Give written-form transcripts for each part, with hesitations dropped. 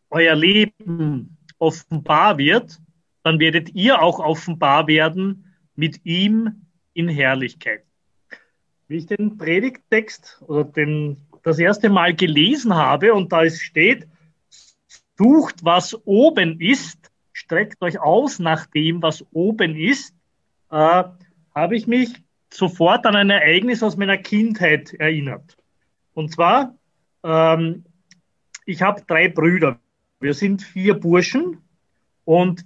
euer Leben offenbar wird, dann werdet ihr auch offenbar werden mit ihm in Herrlichkeit. Wie ich den Predigttext oder das erste Mal gelesen habe und da es steht, sucht, was oben ist, streckt euch aus nach dem, was oben ist, habe ich mich sofort an ein Ereignis aus meiner Kindheit erinnert. Und zwar, ich habe 3 Brüder. Wir sind 4 Burschen und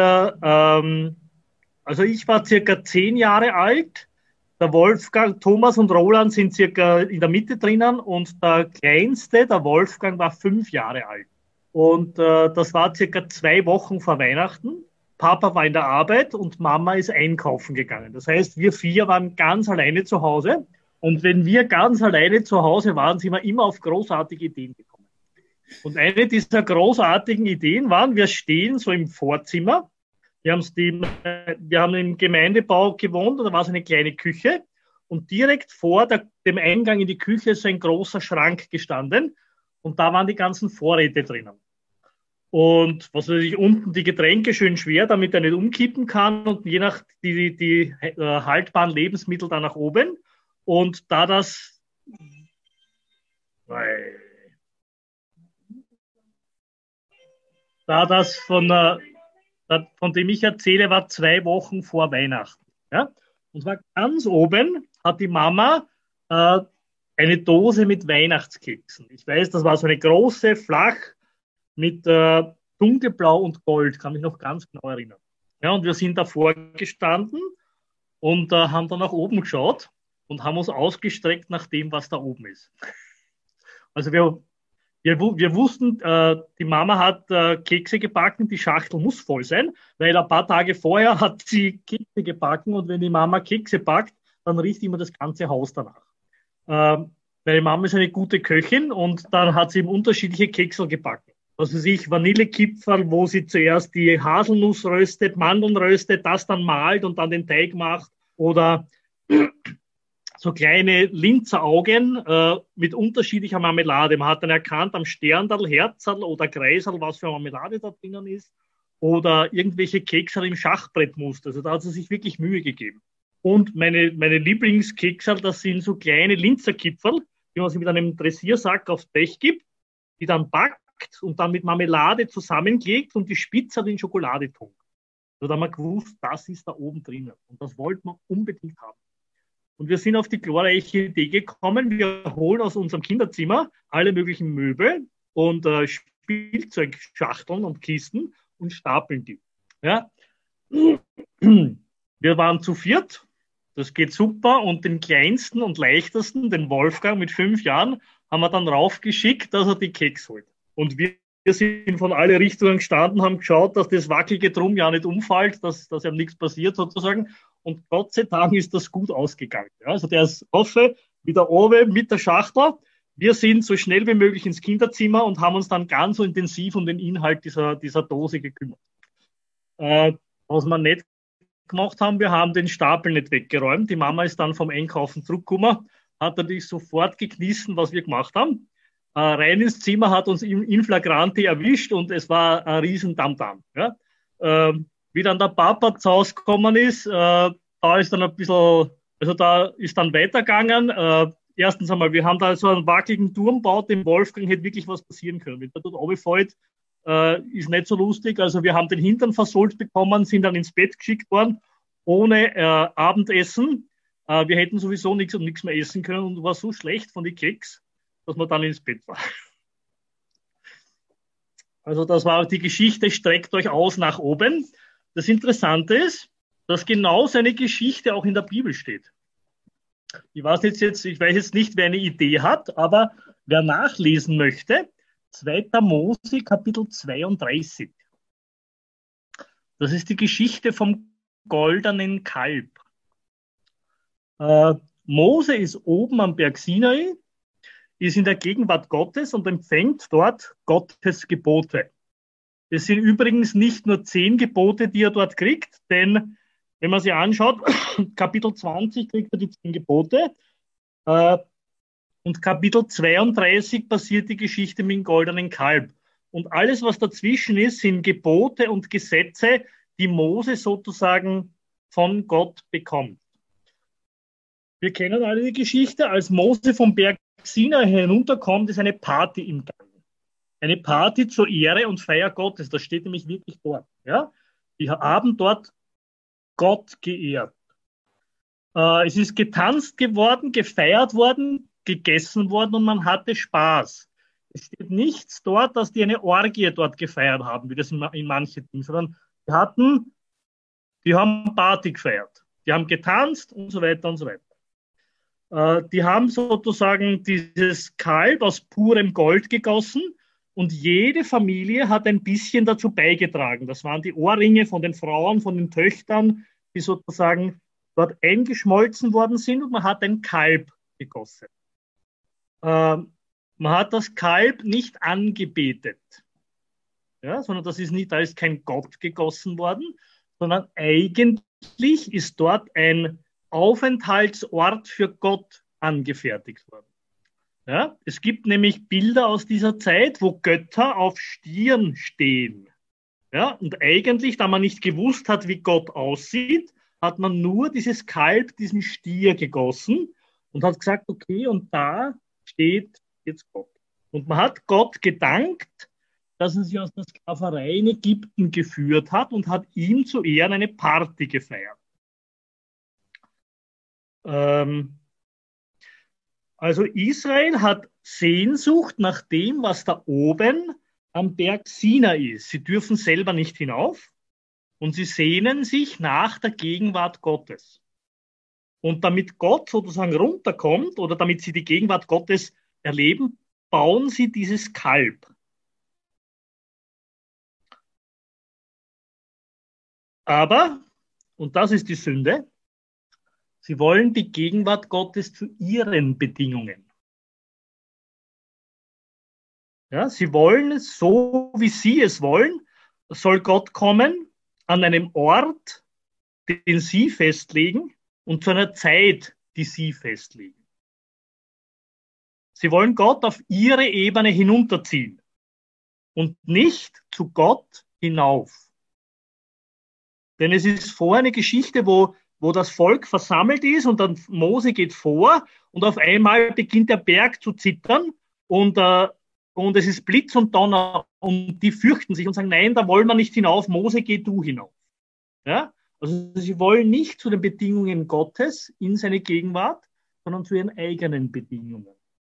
also ich war circa 10 Jahre alt, der Wolfgang, Thomas und Roland sind circa in der Mitte drinnen und der Kleinste, der Wolfgang, war 5 Jahre alt. Und das war circa 2 Wochen vor Weihnachten. Papa war in der Arbeit und Mama ist einkaufen gegangen. Das heißt, wir 4 waren ganz alleine zu Hause. Und wenn wir ganz alleine zu Hause waren, sind wir immer auf großartige Ideen gekommen. Und eine dieser großartigen Ideen waren, wir stehen so im Vorzimmer. Wir haben im Gemeindebau gewohnt und da war so eine kleine Küche. Und direkt vor dem Eingang in die Küche ist so ein großer Schrank gestanden. Und da waren die ganzen Vorräte drinnen. Und was weiß ich, unten die Getränke schön schwer, damit er nicht umkippen kann. Und je nach die haltbaren Lebensmittel dann nach oben. Und das von dem ich erzähle, war 2 Wochen vor Weihnachten. Ja? Und zwar ganz oben hat die Mama eine Dose mit Weihnachtskeksen. Ich weiß, das war so eine große, flach mit dunkelblau und gold, kann mich noch ganz genau erinnern. Ja, und wir sind davor gestanden und haben dann nach oben geschaut und haben uns ausgestreckt nach dem, was da oben ist. Also wir wussten, die Mama hat Kekse gebacken, die Schachtel muss voll sein, weil ein paar Tage vorher hat sie Kekse gebacken und wenn die Mama Kekse backt, dann riecht immer das ganze Haus danach. Meine Mama ist eine gute Köchin und dann hat sie eben unterschiedliche Keksel gebacken. Was weiß ich, Vanillekipferl, wo sie zuerst die Haselnuss röstet, Mandeln röstet, das dann malt und dann den Teig macht. Oder so kleine Linzeraugen mit unterschiedlicher Marmelade. Man hat dann erkannt am Sterndal, Herzerl oder Kreisel, was für Marmelade da drinnen ist. Oder irgendwelche Keksel im Schachbrettmuster. Also da hat sie sich wirklich Mühe gegeben. Und meine Lieblingskeksel, das sind so kleine Linzerkipferl, die man sich mit einem Dressiersack aufs Blech gibt, die dann backt und dann mit Marmelade zusammenklebt und die Spitze in Schokolade tunkt. So, da haben wir gewusst, das ist da oben drinnen. Und das wollten wir unbedingt haben. Und wir sind auf die glorreiche Idee gekommen, wir holen aus unserem Kinderzimmer alle möglichen Möbel und Spielzeugschachteln und Kisten und stapeln die. Ja? Wir waren zu 4, das geht super und den kleinsten und leichtesten, den Wolfgang mit 5 Jahren, haben wir dann raufgeschickt, dass er die Keks holt. Und wir sind von alle Richtungen gestanden, haben geschaut, dass das wackelige Drum ja nicht umfällt, dass ihm nichts passiert sozusagen. Und Gott sei Dank ist das gut ausgegangen. Ja, also der ist offen, wieder oben mit der Schachtel. Wir sind so schnell wie möglich ins Kinderzimmer und haben uns dann ganz so intensiv um den Inhalt dieser Dose gekümmert. Was wir nicht gemacht haben, wir haben den Stapel nicht weggeräumt. Die Mama ist dann vom Einkaufen zurückgekommen, hat natürlich sofort geknissen, was wir gemacht haben. Rein ins Zimmer, hat uns in Flagrante erwischt und es war ein riesen Tamtam. Ja? Wie dann der Papa zu Hause gekommen ist, da ist dann ein bisschen, also da ist dann weitergegangen. Erstens einmal, wir haben da so einen wackeligen Turm gebaut, dem Wolfgang hätte wirklich was passieren können. Wenn der dort runterfällt, ist nicht so lustig. Also wir haben den Hintern versohlt bekommen, sind dann ins Bett geschickt worden, ohne Abendessen. Wir hätten sowieso nichts und nichts mehr essen können und war so schlecht von den Keks, dass man dann ins Bett war. Also das war die Geschichte, streckt euch aus nach oben. Das Interessante ist, dass genau seine Geschichte auch in der Bibel steht. Ich weiß jetzt nicht, wer eine Idee hat, aber wer nachlesen möchte, 2. Mose, Kapitel 32. Das ist die Geschichte vom goldenen Kalb. Mose ist oben am Berg Sinai, ist in der Gegenwart Gottes und empfängt dort Gottes Gebote. Es sind übrigens nicht nur 10 Gebote, die er dort kriegt, denn wenn man sich anschaut, Kapitel 20 kriegt er die 10 Gebote und Kapitel 32 passiert die Geschichte mit dem goldenen Kalb. und alles, was dazwischen ist, sind Gebote und Gesetze, die Mose sozusagen von Gott bekommt. Wir kennen alle die Geschichte, als Mose vom Berg Sinai hinunterkommt, ist eine Party im Gang. Eine Party zur Ehre und Feier Gottes. Das steht nämlich wirklich dort. Ja? Die haben dort Gott geehrt. Es ist getanzt geworden, gefeiert worden, gegessen worden und man hatte Spaß. Es steht nichts dort, dass die eine Orgie dort gefeiert haben, wie das in manchen Dingen, sondern die haben Party gefeiert. Die haben getanzt und so weiter und so weiter. Die haben sozusagen dieses Kalb aus purem Gold gegossen und jede Familie hat ein bisschen dazu beigetragen. Das waren die Ohrringe von den Frauen, von den Töchtern, die sozusagen dort eingeschmolzen worden sind und man hat ein Kalb gegossen. Man hat das Kalb nicht angebetet, ja, sondern da ist kein Gott gegossen worden, sondern eigentlich ist dort ein Aufenthaltsort für Gott angefertigt worden. Ja, es gibt nämlich Bilder aus dieser Zeit, wo Götter auf Stieren stehen. Ja, und eigentlich, da man nicht gewusst hat, wie Gott aussieht, hat man nur dieses Kalb, diesen Stier gegossen und hat gesagt, okay, und da steht jetzt Gott. Und man hat Gott gedankt, dass er sie aus der Sklaverei in Ägypten geführt hat und hat ihm zu Ehren eine Party gefeiert. Also Israel hat Sehnsucht nach dem, was da oben am Berg Sinai ist. Sie dürfen selber nicht hinauf und sie sehnen sich nach der Gegenwart Gottes. Und damit Gott sozusagen runterkommt oder damit sie die Gegenwart Gottes erleben, bauen sie dieses Kalb. Aber, und das ist die Sünde, sie wollen die Gegenwart Gottes zu ihren Bedingungen. Ja, sie wollen es so, wie sie es wollen. Soll Gott kommen an einem Ort, den sie festlegen und zu einer Zeit, die sie festlegen. Sie wollen Gott auf ihre Ebene hinunterziehen und nicht zu Gott hinauf. Denn es ist vorher eine Geschichte, wo das Volk versammelt ist und dann Mose geht vor und auf einmal beginnt der Berg zu zittern und es ist Blitz und Donner und die fürchten sich und sagen, nein, da wollen wir nicht hinauf, Mose, geh du hinauf. Ja? Also sie wollen nicht zu den Bedingungen Gottes in seine Gegenwart, sondern zu ihren eigenen Bedingungen.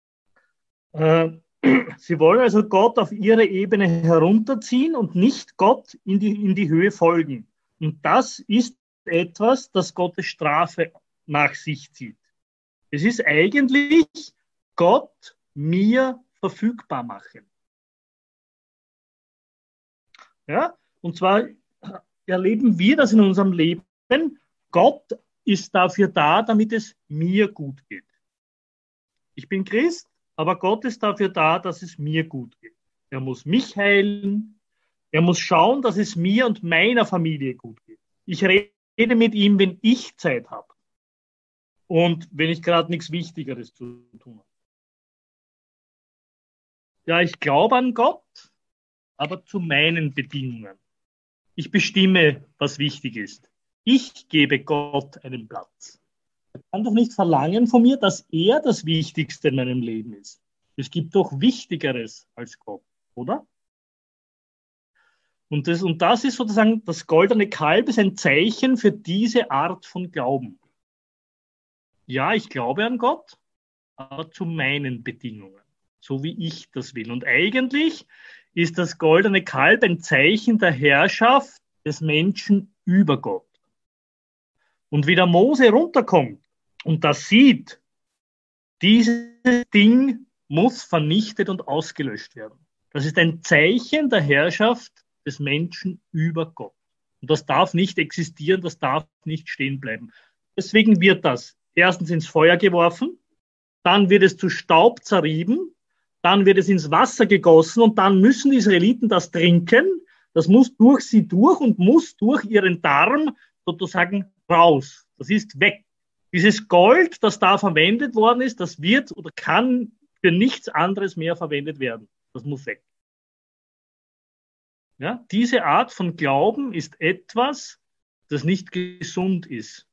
Sie wollen also Gott auf ihre Ebene herunterziehen und nicht Gott in die Höhe folgen. Und das ist etwas, das Gottes Strafe nach sich zieht. Es ist eigentlich Gott mir verfügbar machen. Ja? Und zwar erleben wir das in unserem Leben. Gott ist dafür da, damit es mir gut geht. Ich bin Christ, aber Gott ist dafür da, dass es mir gut geht. Er muss mich heilen. Er muss schauen, dass es mir und meiner Familie gut geht. Ich rede mit ihm, wenn ich Zeit habe. Und wenn ich gerade nichts Wichtigeres zu tun habe. Ja, ich glaube an Gott, aber zu meinen Bedingungen. Ich bestimme, was wichtig ist. Ich gebe Gott einen Platz. Er kann doch nicht verlangen von mir, dass er das Wichtigste in meinem Leben ist. Es gibt doch Wichtigeres als Gott, oder? Und das ist sozusagen, das goldene Kalb ist ein Zeichen für diese Art von Glauben. Ja, ich glaube an Gott, aber zu meinen Bedingungen, so wie ich das will. Und eigentlich ist das goldene Kalb ein Zeichen der Herrschaft des Menschen über Gott. Und wie der Mose runterkommt und das sieht, dieses Ding muss vernichtet und ausgelöscht werden. Das ist ein Zeichen der Herrschaft des Menschen über Gott. Und das darf nicht existieren, das darf nicht stehen bleiben. Deswegen wird das erstens ins Feuer geworfen, dann wird es zu Staub zerrieben, dann wird es ins Wasser gegossen und dann müssen die Israeliten das trinken. Das muss durch sie durch und muss durch ihren Darm sozusagen raus. Das ist weg. Dieses Gold, das da verwendet worden ist, das wird oder kann für nichts anderes mehr verwendet werden. Das muss weg. Ja? Diese Art von Glauben ist etwas, das nicht gesund ist.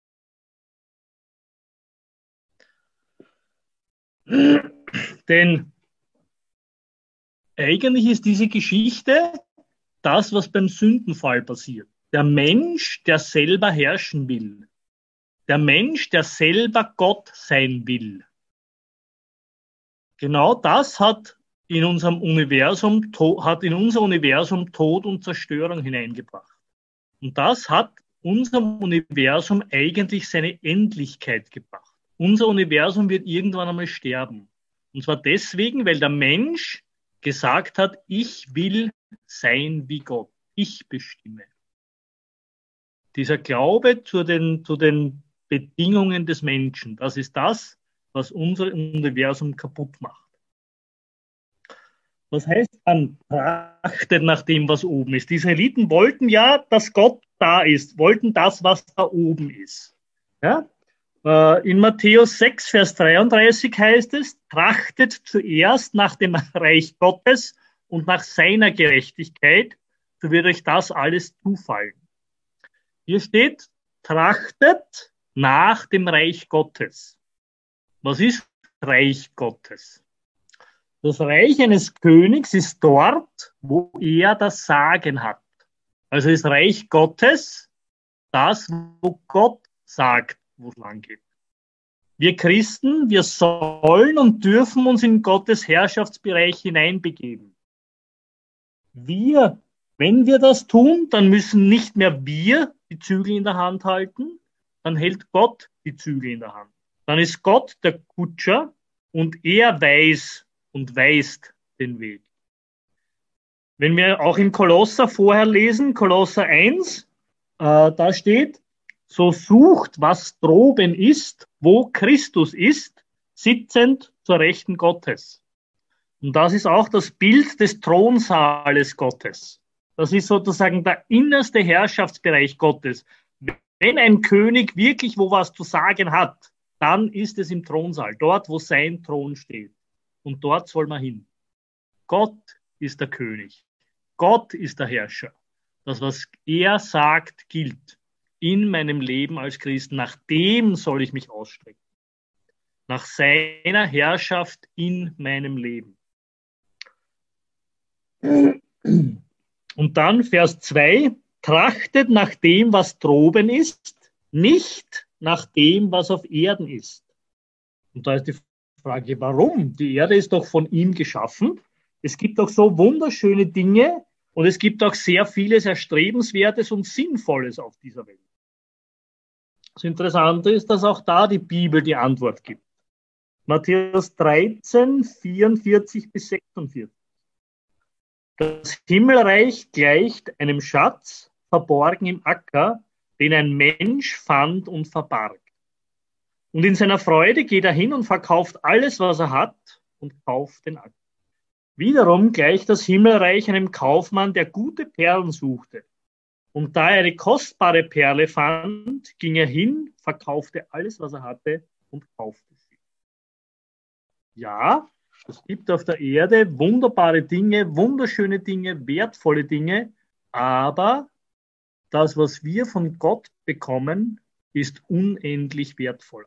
Denn eigentlich ist diese Geschichte das, was beim Sündenfall passiert. Der Mensch, der selber herrschen will. Der Mensch, der selber Gott sein will. Genau das hat in unser Universum Tod und Zerstörung hineingebracht. Und das hat unserem Universum eigentlich seine Endlichkeit gebracht. Unser Universum wird irgendwann einmal sterben. Und zwar deswegen, weil der Mensch gesagt hat, ich will sein wie Gott. Ich bestimme. Dieser Glaube zu den Bedingungen des Menschen, das ist das, was unser Universum kaputt macht. Was heißt dann, trachtet nach dem, was oben ist? Die Israeliten wollten ja, dass Gott da ist, wollten das, was da oben ist. Ja? In Matthäus 6, Vers 33 heißt es, trachtet zuerst nach dem Reich Gottes und nach seiner Gerechtigkeit, so wird euch das alles zufallen. Hier steht, trachtet nach dem Reich Gottes. Was ist Reich Gottes? Das Reich eines Königs ist dort, wo er das Sagen hat. Also ist Reich Gottes das, wo Gott sagt, wo es lang geht. Wir Christen, wir sollen und dürfen uns in Gottes Herrschaftsbereich hineinbegeben. Wenn wir das tun, dann müssen nicht mehr wir die Zügel in der Hand halten, dann hält Gott die Zügel in der Hand. Dann ist Gott der Kutscher und er weiß und weist den Weg. Wenn wir auch in Kolosser vorher lesen, Kolosser 1, da steht, so sucht, was droben ist, wo Christus ist, sitzend zur Rechten Gottes. Und das ist auch das Bild des Thronsaales Gottes. Das ist sozusagen der innerste Herrschaftsbereich Gottes. Wenn ein König wirklich wo was zu sagen hat, dann ist es im Thronsaal, dort, wo sein Thron steht. Und dort soll man hin. Gott ist der König. Gott ist der Herrscher. Das, was er sagt, gilt in meinem Leben als Christ. Nach dem soll ich mich ausstrecken. Nach seiner Herrschaft in meinem Leben. Und dann Vers 2, trachtet nach dem, was droben ist, nicht nach dem, was auf Erden ist. Und da ist die Frage, warum? Die Erde ist doch von ihm geschaffen. Es gibt doch so wunderschöne Dinge und es gibt auch sehr vieles Erstrebenswertes und Sinnvolles auf dieser Welt. Das Interessante ist, dass auch da die Bibel die Antwort gibt. Matthäus 13, 44 bis 46. Das Himmelreich gleicht einem Schatz, verborgen im Acker, den ein Mensch fand und verbarg. Und in seiner Freude geht er hin und verkauft alles, was er hat, und kauft den Acker. Wiederum gleicht das Himmelreich einem Kaufmann, der gute Perlen suchte. Und da er eine kostbare Perle fand, ging er hin, verkaufte alles, was er hatte, und kaufte sie. Ja, es gibt auf der Erde wunderbare Dinge, wunderschöne Dinge, wertvolle Dinge, aber das, was wir von Gott bekommen, ist unendlich wertvoller.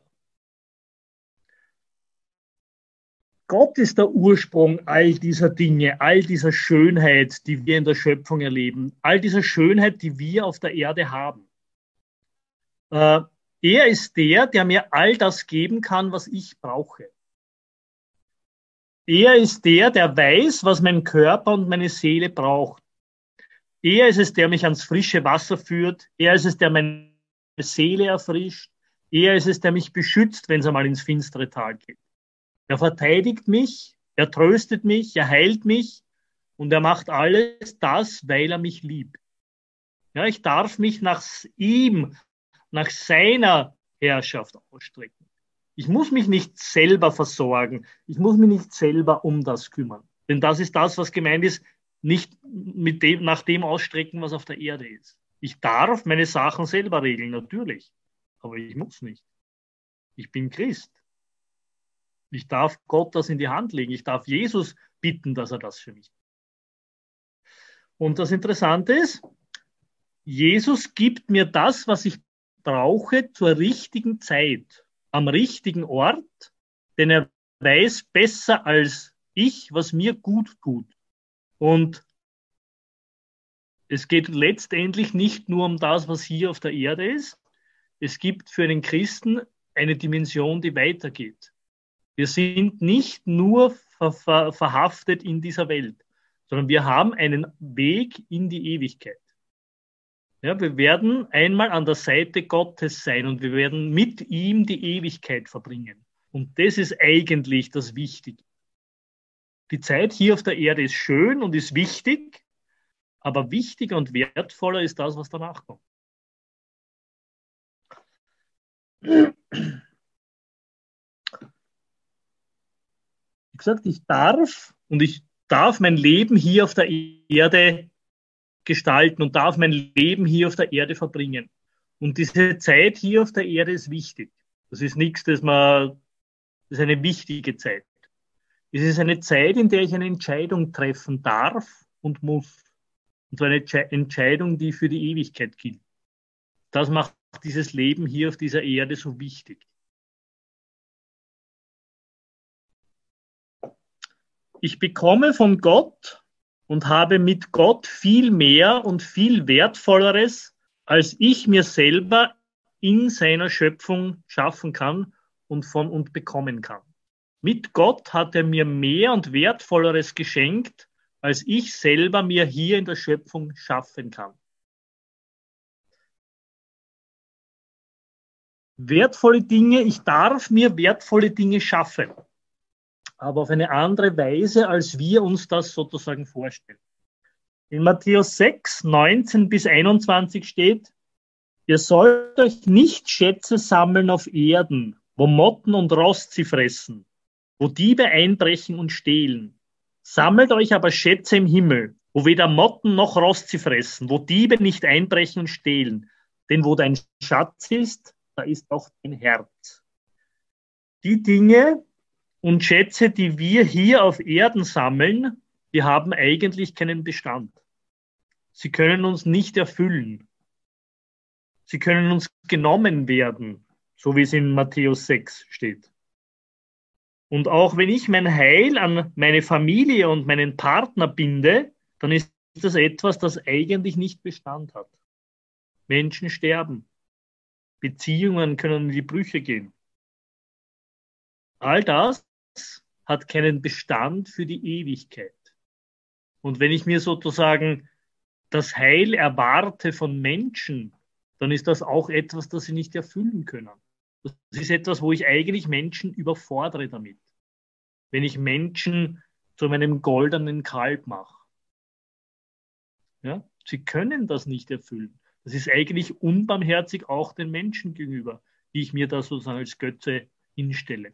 Gott ist der Ursprung all dieser Dinge, all dieser Schönheit, die wir in der Schöpfung erleben, all dieser Schönheit, die wir auf der Erde haben. Er ist der mir all das geben kann, was ich brauche. Er ist der weiß, was mein Körper und meine Seele braucht. Er ist es, der mich ans frische Wasser führt. Er ist es, der meine Seele erfrischt. Er ist es, der mich beschützt, wenn es einmal ins finstere Tal geht. Er verteidigt mich, er tröstet mich, er heilt mich und er macht alles das, weil er mich liebt. Ja, ich darf mich nach ihm, nach seiner Herrschaft ausstrecken. Ich muss mich nicht selber versorgen. Ich muss mich nicht selber um das kümmern. Denn das ist das, was gemeint ist, nicht nach dem ausstrecken, was auf der Erde ist. Ich darf meine Sachen selber regeln, natürlich. Aber ich muss nicht. Ich bin Christ. Ich darf Gott das in die Hand legen. Ich darf Jesus bitten, dass er das für mich tut. Und das Interessante ist, Jesus gibt mir das, was ich brauche, zur richtigen Zeit, am richtigen Ort, denn er weiß besser als ich, was mir gut tut. Und es geht letztendlich nicht nur um das, was hier auf der Erde ist. Es gibt für einen Christen eine Dimension, die weitergeht. Wir sind nicht nur verhaftet in dieser Welt, sondern wir haben einen Weg in die Ewigkeit. Ja, wir werden einmal an der Seite Gottes sein und wir werden mit ihm die Ewigkeit verbringen. Und das ist eigentlich das Wichtige. Die Zeit hier auf der Erde ist schön und ist wichtig, aber wichtiger und wertvoller ist das, was danach kommt. Wie gesagt, ich darf mein Leben hier auf der Erde gestalten und darf mein Leben hier auf der Erde verbringen. Und diese Zeit hier auf der Erde ist wichtig. Das ist nichts, das ist eine wichtige Zeit. Es ist eine Zeit, in der ich eine Entscheidung treffen darf und muss. Und zwar eine Entscheidung, die für die Ewigkeit gilt. Das macht dieses Leben hier auf dieser Erde so wichtig. Ich bekomme von Gott und habe mit Gott viel mehr und viel Wertvolleres, als ich mir selber in seiner Schöpfung schaffen kann und bekommen kann. Mit Gott hat er mir mehr und Wertvolleres geschenkt, als ich selber mir hier in der Schöpfung schaffen kann. Wertvolle Dinge, ich darf mir wertvolle Dinge schaffen, aber auf eine andere Weise, als wir uns das sozusagen vorstellen. In Matthäus 6, 19 bis 21 steht, ihr sollt euch nicht Schätze sammeln auf Erden, wo Motten und Rost sie fressen, wo Diebe einbrechen und stehlen. Sammelt euch aber Schätze im Himmel, wo weder Motten noch Rost sie fressen, wo Diebe nicht einbrechen und stehlen. Denn wo dein Schatz ist, da ist auch dein Herz. Die Dinge und Schätze, die wir hier auf Erden sammeln, die haben eigentlich keinen Bestand. Sie können uns nicht erfüllen. Sie können uns genommen werden, so wie es in Matthäus 6 steht. Und auch wenn ich mein Heil an meine Familie und meinen Partner binde, dann ist das etwas, das eigentlich nicht Bestand hat. Menschen sterben. Beziehungen können in die Brüche gehen. All das hat keinen Bestand für die Ewigkeit. Und wenn ich mir sozusagen das Heil erwarte von Menschen, dann ist das auch etwas, das sie nicht erfüllen können. Das ist etwas, wo ich eigentlich Menschen überfordere damit. Wenn ich Menschen zu meinem goldenen Kalb mache. Ja? Sie können das nicht erfüllen. Das ist eigentlich unbarmherzig auch den Menschen gegenüber, die ich mir da sozusagen als Götze hinstelle.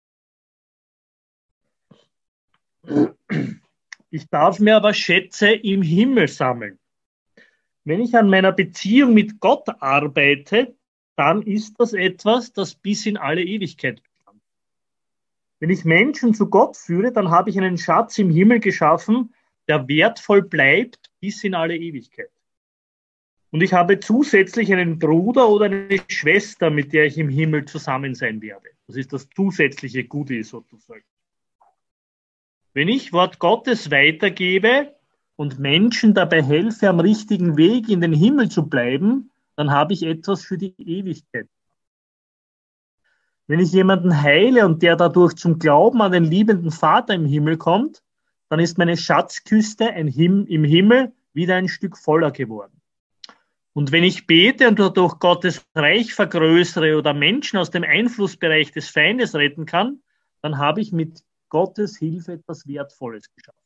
Ich darf mir aber Schätze im Himmel sammeln. Wenn ich an meiner Beziehung mit Gott arbeite, dann ist das etwas, das bis in alle Ewigkeit bestand. Wenn ich Menschen zu Gott führe, dann habe ich einen Schatz im Himmel geschaffen, der wertvoll bleibt bis in alle Ewigkeit. Und ich habe zusätzlich einen Bruder oder eine Schwester, mit der ich im Himmel zusammen sein werde. Das ist das zusätzliche Gute sozusagen. Wenn ich Wort Gottes weitergebe und Menschen dabei helfe, am richtigen Weg in den Himmel zu bleiben, dann habe ich etwas für die Ewigkeit. Wenn ich jemanden heile und der dadurch zum Glauben an den liebenden Vater im Himmel kommt, dann ist meine Schatzküste im Himmel wieder ein Stück voller geworden. Und wenn ich bete und dadurch Gottes Reich vergrößere oder Menschen aus dem Einflussbereich des Feindes retten kann, dann habe ich mit Gottes Hilfe etwas Wertvolles geschaffen.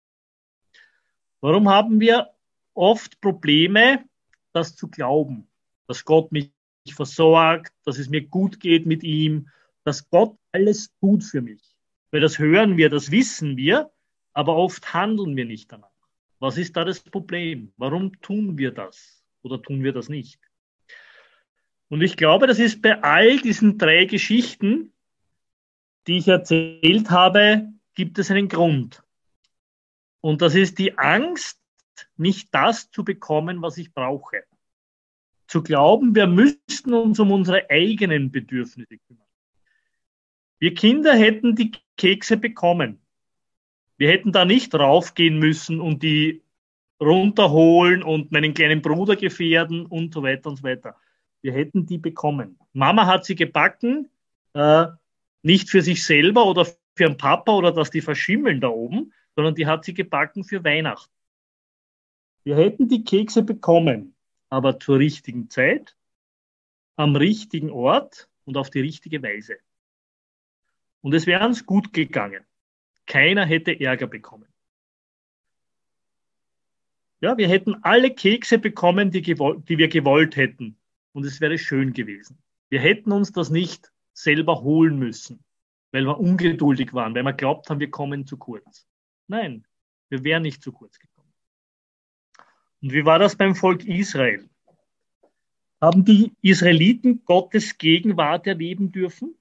Warum haben wir oft Probleme, das zu glauben, dass Gott mich versorgt, dass es mir gut geht mit ihm, dass Gott alles tut für mich? Weil das hören wir, das wissen wir, aber oft handeln wir nicht danach. Was ist da das Problem? Warum tun wir das oder tun wir das nicht? Und ich glaube, das ist bei all diesen 3 Geschichten, die ich erzählt habe, gibt es einen Grund. Und das ist die Angst, nicht das zu bekommen, was ich brauche. Zu glauben, wir müssten uns um unsere eigenen Bedürfnisse kümmern. Wir Kinder hätten die Kekse bekommen. Wir hätten da nicht raufgehen müssen und die runterholen und meinen kleinen Bruder gefährden und so weiter und so weiter. Wir hätten die bekommen. Mama hat sie gebacken, nicht für sich selber oder für einen Papa oder dass die verschimmeln da oben, sondern die hat sie gebacken für Weihnachten. Wir hätten die Kekse bekommen, aber zur richtigen Zeit, am richtigen Ort und auf die richtige Weise. Und es wäre uns gut gegangen. Keiner hätte Ärger bekommen. Ja, wir hätten alle Kekse bekommen, die wir gewollt hätten. Und es wäre schön gewesen. Wir hätten uns das nicht selber holen müssen, weil wir ungeduldig waren, weil wir glaubt haben, wir kommen zu kurz. Nein, wir wären nicht zu kurz gekommen. Und wie war das beim Volk Israel? Haben die Israeliten Gottes Gegenwart erleben dürfen?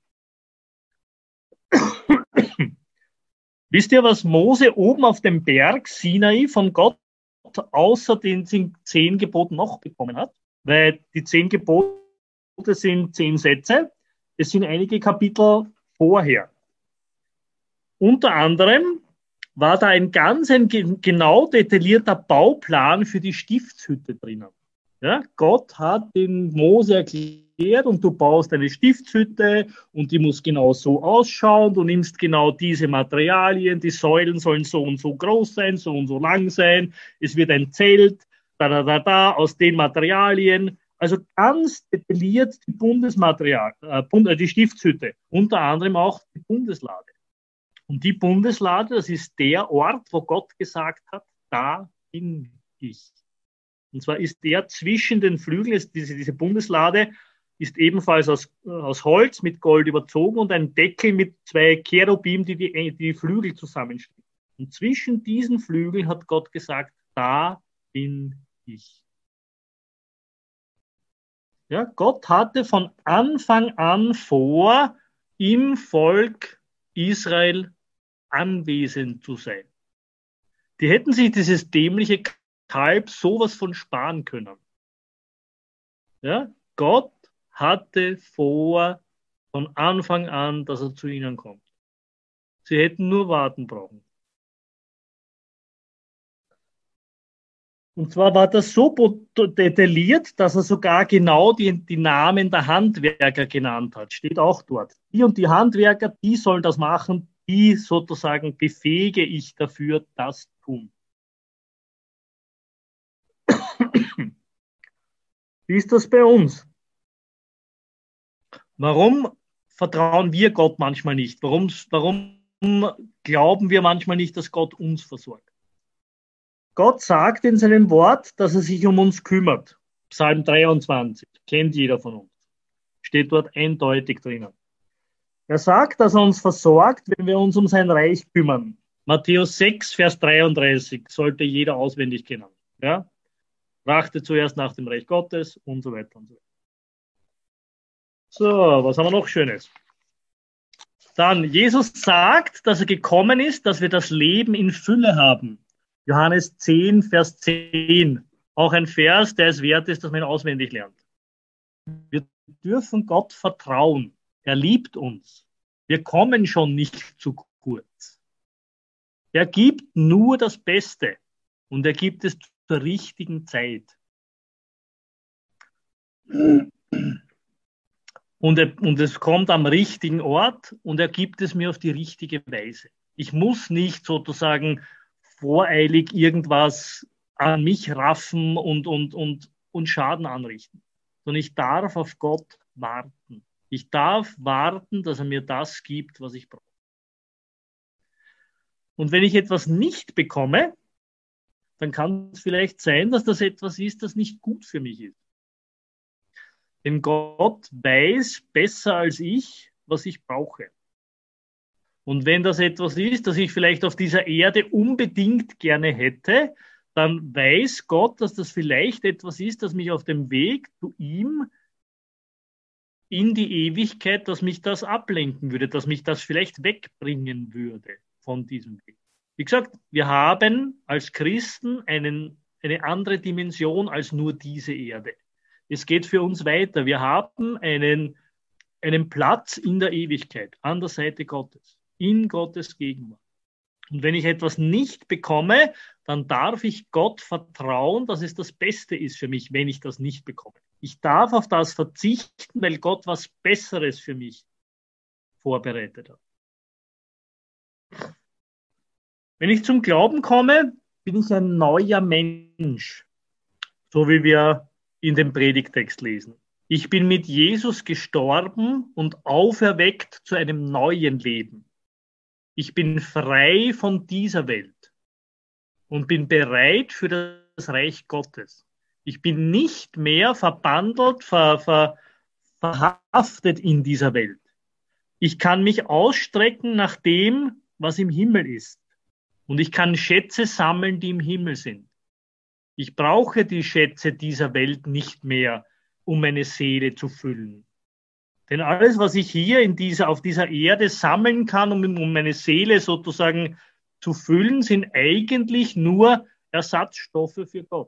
Wisst ihr, was Mose oben auf dem Berg Sinai von Gott außer den 10 Geboten noch bekommen hat? Weil die 10 Gebote sind 10 Sätze. Es sind einige Kapitel vorher. Unter anderem war da ein genau detaillierter Bauplan für die Stiftshütte drinnen. Ja, Gott hat den Mose erklärt, und du baust eine Stiftshütte und die muss genau so ausschauen. Du nimmst genau diese Materialien, die Säulen sollen so und so groß sein, so und so lang sein. Es wird ein Zelt, aus den Materialien. Also ganz detailliert die die Stiftshütte, unter anderem auch die Bundeslade. Und die Bundeslade, das ist der Ort, wo Gott gesagt hat, da bin ich. Und zwar ist der zwischen den Flügeln, diese Bundeslade ist ebenfalls aus Holz mit Gold überzogen und ein Deckel mit 2 Cherubim, die Flügel zusammenstehen. Und zwischen diesen Flügeln hat Gott gesagt, da bin ich. Ja, Gott hatte von Anfang an vor, im Volk Israel anwesend zu sein. Die hätten sich dieses dämliche Kalb sowas von sparen können. Ja, Gott hatte vor von Anfang an, dass er zu ihnen kommt. Sie hätten nur warten brauchen. Und zwar war das so detailliert, dass er sogar genau die Namen der Handwerker genannt hat. Steht auch dort. Die und die Handwerker, die sollen das machen, die sozusagen befähige ich dafür, das tun. Wie ist das bei uns? Warum vertrauen wir Gott manchmal nicht? Warum glauben wir manchmal nicht, dass Gott uns versorgt? Gott sagt in seinem Wort, dass er sich um uns kümmert. Psalm 23, kennt jeder von uns. Steht dort eindeutig drinnen. Er sagt, dass er uns versorgt, wenn wir uns um sein Reich kümmern. Matthäus 6, Vers 33, sollte jeder auswendig kennen. Ja? Trachte zuerst nach dem Reich Gottes und so weiter und so weiter. So, was haben wir noch Schönes? Dann, Jesus sagt, dass er gekommen ist, dass wir das Leben in Fülle haben. Johannes 10, Vers 10. Auch ein Vers, der es wert ist, dass man ihn auswendig lernt. Wir dürfen Gott vertrauen. Er liebt uns. Wir kommen schon nicht zu kurz. Er gibt nur das Beste und er gibt es zur richtigen Zeit. Und es kommt am richtigen Ort und er gibt es mir auf die richtige Weise. Ich muss nicht sozusagen voreilig irgendwas an mich raffen und Schaden anrichten, sondern ich darf auf Gott warten. Ich darf warten, dass er mir das gibt, was ich brauche. Und wenn ich etwas nicht bekomme, dann kann es vielleicht sein, dass das etwas ist, das nicht gut für mich ist. Denn Gott weiß besser als ich, was ich brauche. Und wenn das etwas ist, das ich vielleicht auf dieser Erde unbedingt gerne hätte, dann weiß Gott, dass das vielleicht etwas ist, das mich auf dem Weg zu ihm in die Ewigkeit, dass mich das ablenken würde, dass mich das vielleicht wegbringen würde von diesem Weg. Wie gesagt, wir haben als Christen einen eine andere Dimension als nur diese Erde. Es geht für uns weiter. Wir haben einen Platz in der Ewigkeit, an der Seite Gottes, in Gottes Gegenwart. Und wenn ich etwas nicht bekomme, dann darf ich Gott vertrauen, dass es das Beste ist für mich, wenn ich das nicht bekomme. Ich darf auf das verzichten, weil Gott was Besseres für mich vorbereitet hat. Wenn ich zum Glauben komme, bin ich ein neuer Mensch, so wie wir in dem Predigtext lesen. Ich bin mit Jesus gestorben und auferweckt zu einem neuen Leben. Ich bin frei von dieser Welt und bin bereit für das Reich Gottes. Ich bin nicht mehr verbandelt, verhaftet in dieser Welt. Ich kann mich ausstrecken nach dem, was im Himmel ist. Und ich kann Schätze sammeln, die im Himmel sind. Ich brauche die Schätze dieser Welt nicht mehr, um meine Seele zu füllen. Denn alles, was ich hier auf dieser Erde sammeln kann, um meine Seele sozusagen zu füllen, sind eigentlich nur Ersatzstoffe für Gott.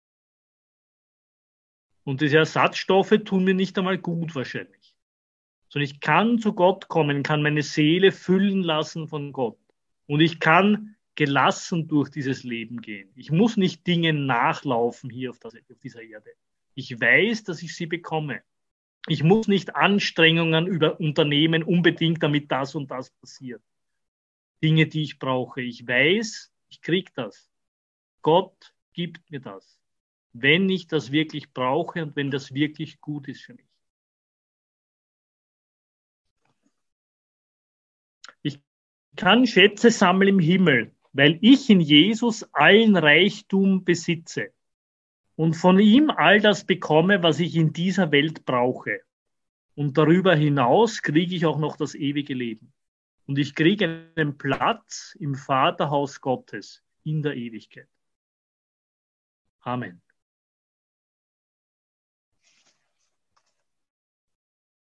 Und diese Ersatzstoffe tun mir nicht einmal gut wahrscheinlich. Sondern ich kann zu Gott kommen, kann meine Seele füllen lassen von Gott. Und ich kann gelassen durch dieses Leben gehen. Ich muss nicht Dinge nachlaufen hier auf dieser Erde. Ich weiß, dass ich sie bekomme. Ich muss nicht Anstrengungen unternehmen, unbedingt, damit das und das passiert. Dinge, die ich brauche. Ich weiß, ich kriege das. Gott gibt mir das. Wenn ich das wirklich brauche und wenn das wirklich gut ist für mich. Ich kann Schätze sammeln im Himmel, weil ich in Jesus allen Reichtum besitze und von ihm all das bekomme, was ich in dieser Welt brauche. Und darüber hinaus kriege ich auch noch das ewige Leben. Und ich kriege einen Platz im Vaterhaus Gottes in der Ewigkeit. Amen.